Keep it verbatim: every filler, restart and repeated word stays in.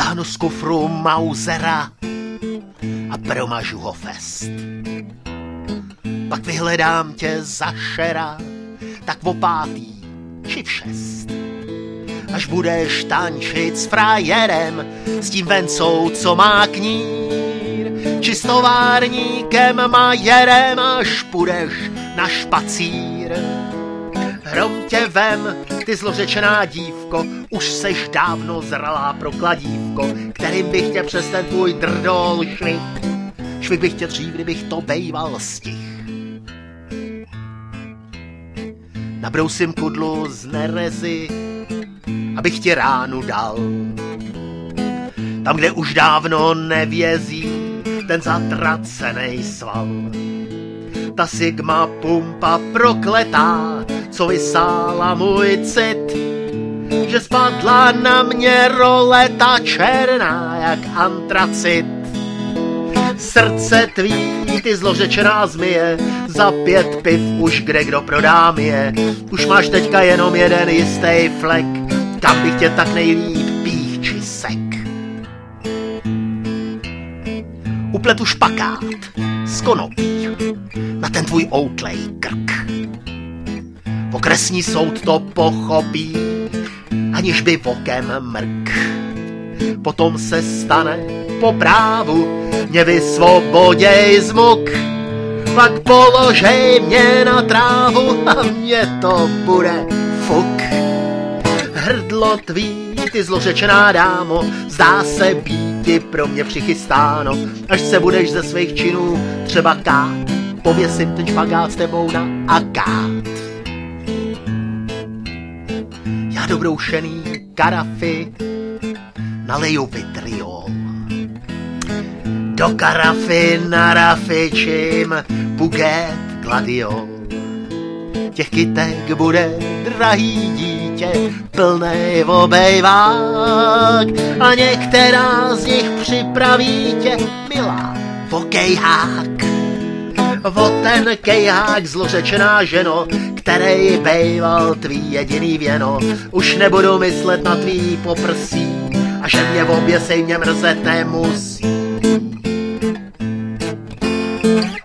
vytáhnu z kufru Mausera a promažu ho fest. Pak vyhledám tě za šera, tak o pátý či v šest. Až budeš tančit s frajerem, s tím vencou, co má knír, či s továrníkem Majerem, až půjdeš na špacír. Hrom tě vem, ty zlořečená dívko, už seš dávno zralá pro kladívko, kterým bych tě přes ten tvůj drdol švih. Švih bych tě dřív, kdybych to bejval stih. Nabrousím kudlu z nerezy, abych ti ránu dal. Tam, kde už dávno nevězí ten zatracenej sval. Ta sigma pumpa prokletá, co vysála můj cit, že spadla na mě roleta černá jak antracit. Srdce tvý, ty zlořečená zmije, za pět piv už kde kdo prodám je. Už máš teďka jenom jeden jistý flek, kam bych tě tak nejlíp pích či sek. Upletu špakát z konopí na ten tvůj outlej krk. Okresní soud to pochopí, aniž by vokem mrk. Potom se stane po právu, mě vysvoboděj z muk. Pak položej mě na trávu a mě to bude fuk. Hrdlo tvý, ty zlořečená dámo, zdá se být ti pro mě přichystáno. Až se budeš ze svých činů třeba kát, pověsím ten špagát s tebou na akát. Já dobroušený karafy naleju vitriol. Do karafy narafičím buget gladiol. Těch kytek bude drahý dítě, plnej obejvák, a některá z nich připraví tě, milá, o kejhák. O ten kejhák, zlořečená ženo, který bejval tvý jediný věno. Už nebudu myslet na tvý poprsí, a že mě v obě sejmě mrzet nemusí.